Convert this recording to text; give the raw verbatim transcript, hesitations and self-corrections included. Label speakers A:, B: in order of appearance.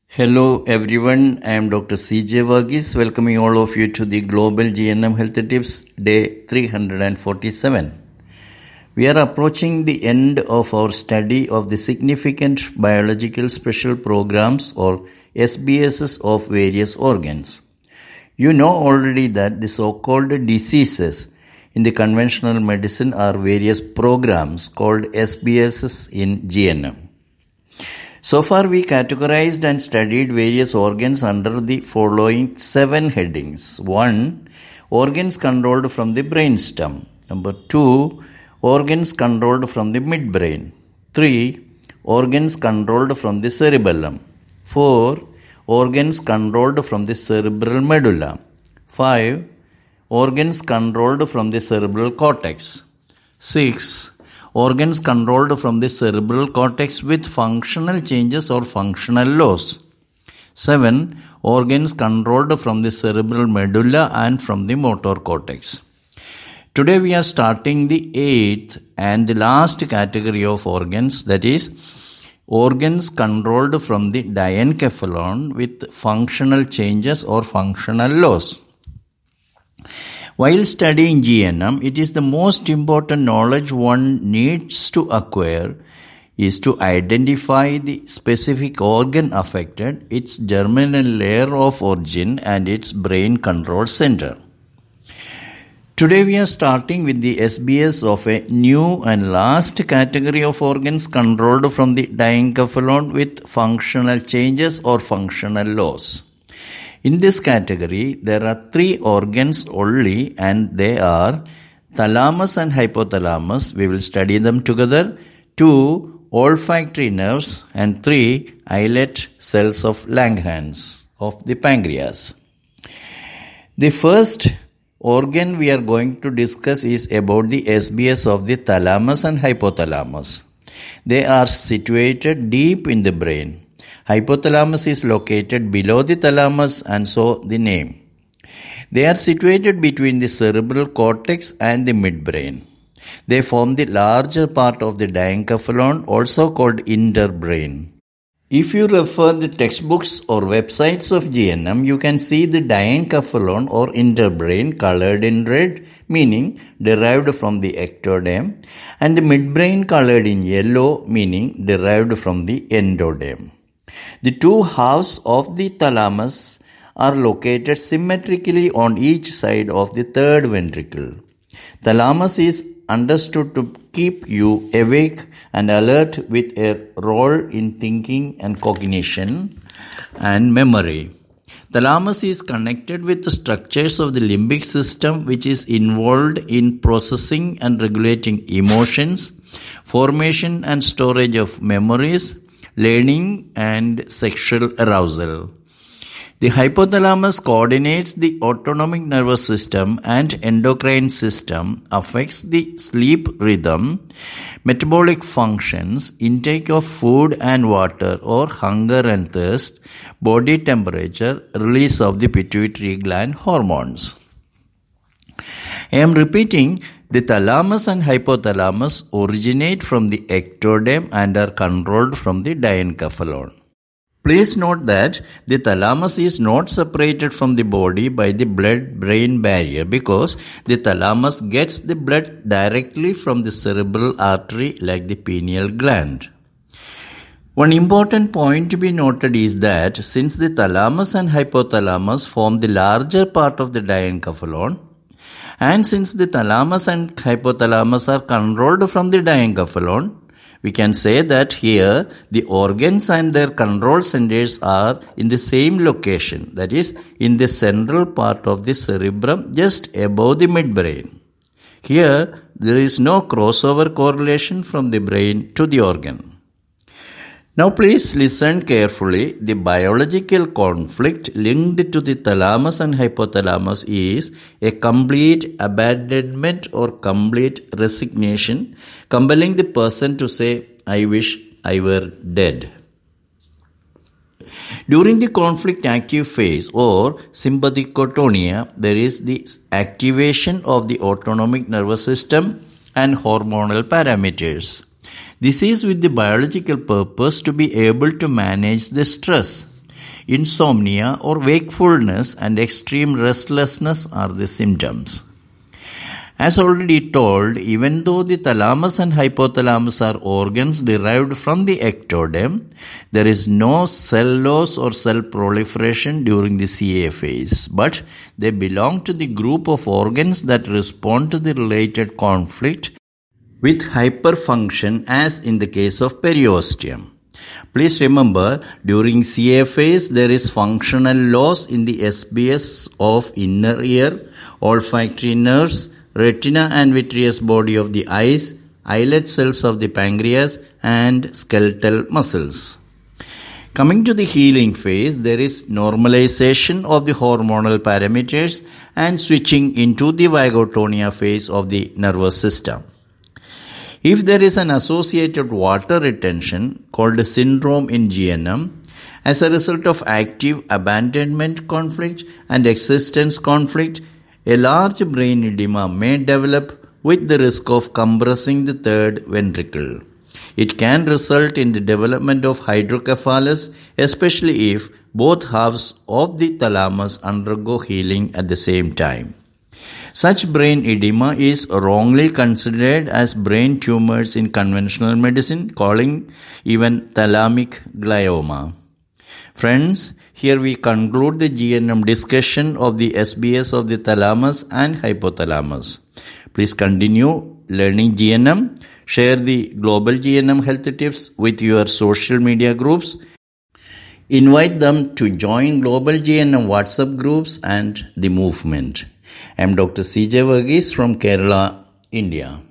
A: Hello everyone, I am Doctor C J Varghese, welcoming all of you to the Global G N M Health Tips Day three hundred forty-seven. We are approaching the end of our study of the significant biological special programs or S B Ss of various organs. You know already that the so-called diseases in the conventional medicine are various programs called S B Ss in G N M. So far, we categorized and studied various organs under the following seven headings. One, organs controlled from the brainstem. Number two, organs controlled from the midbrain. Three, organs controlled from the cerebellum. Four, organs controlled from the cerebral medulla. Five, organs controlled from the cerebral cortex. Six, organs controlled from the cerebral cortex with functional changes or functional loss. seven. Organs controlled from the cerebral medulla and from the motor cortex. Today we are starting the eighth and the last category of organs, that is, organs controlled from the diencephalon with functional changes or functional loss. While studying G N M, it is the most important knowledge one needs to acquire is to identify the specific organ affected, its germinal layer of origin and its brain control center. Today we are starting with the S B S of a new and last category of organs controlled from the diencephalon with functional changes or functional loss. In this category, there are three organs only, and they are thalamus and hypothalamus. We will study them together. Two, olfactory nerves, and three, islet cells of Langerhans of the pancreas. The first organ we are going to discuss is about the S B S of the thalamus and hypothalamus. They are situated deep in the brain. Hypothalamus is located below the thalamus and so the name. They are situated between the cerebral cortex and the midbrain. They form the larger part of the diencephalon, also called interbrain. If you refer the textbooks or websites of G N M, you can see the diencephalon or interbrain colored in red, meaning derived from the ectoderm, and the midbrain colored in yellow, meaning derived from the endoderm. The two halves of the thalamus are located symmetrically on each side of the third ventricle. Thalamus is understood to keep you awake and alert with a role in thinking and cognition and memory. Thalamus is connected with the structures of the limbic system, which is involved in processing and regulating emotions, formation and storage of memories, learning and sexual arousal. The hypothalamus coordinates the autonomic nervous system and endocrine system, affects the sleep rhythm, metabolic functions, intake of food and water or hunger and thirst, body temperature, release of the pituitary gland hormones. I am repeating, the thalamus and hypothalamus originate from the ectoderm and are controlled from the diencephalon. Please note that the thalamus is not separated from the body by the blood-brain barrier because the thalamus gets the blood directly from the cerebral artery like the pineal gland. One important point to be noted is that since the thalamus and hypothalamus form the larger part of the diencephalon, and since the thalamus and hypothalamus are controlled from the diencephalon, we can say that here the organs and their control centers are in the same location, that is, in the central part of the cerebrum just above the midbrain. Here, there is no crossover correlation from the brain to the organ. Now please listen carefully. The biological conflict linked to the thalamus and hypothalamus is a complete abandonment or complete resignation, compelling the person to say, "I wish I were dead." During the conflict active phase or sympathikotonia, there is the activation of the autonomic nervous system and hormonal parameters. This is with the biological purpose to be able to manage the stress. insomnia or wakefulness and extreme restlessness are the symptoms. As already told, even though the thalamus and hypothalamus are organs derived from the ectoderm, there is no cell loss or cell proliferation during the C A phase, but they belong to the group of organs that respond to the related conflict with hyperfunction, as in the case of periosteum. Please remember, during C A phase, there is functional loss in the S B S of inner ear, olfactory nerves, retina and vitreous body of the eyes, islet cells of the pancreas, and skeletal muscles. Coming to the healing phase, there is normalization of the hormonal parameters and switching into the vagotonia phase of the nervous system. If there is an associated water retention called a syndrome in G N M, as a result of active abandonment conflict and existence conflict, a large brain edema may develop with the risk of compressing the third ventricle. It can result in the development of hydrocephalus, especially if both halves of the thalamus undergo healing at the same time. Such brain edema is wrongly considered as brain tumors in conventional medicine, calling even thalamic glioma. Friends, here we conclude the G N M discussion of the S B S of the thalamus and hypothalamus. Please continue learning G N M. Share the global G N M health tips with your social media groups. Invite them to join global G N M WhatsApp groups and the movement. I am Doctor C J Verghese from Kerala, India.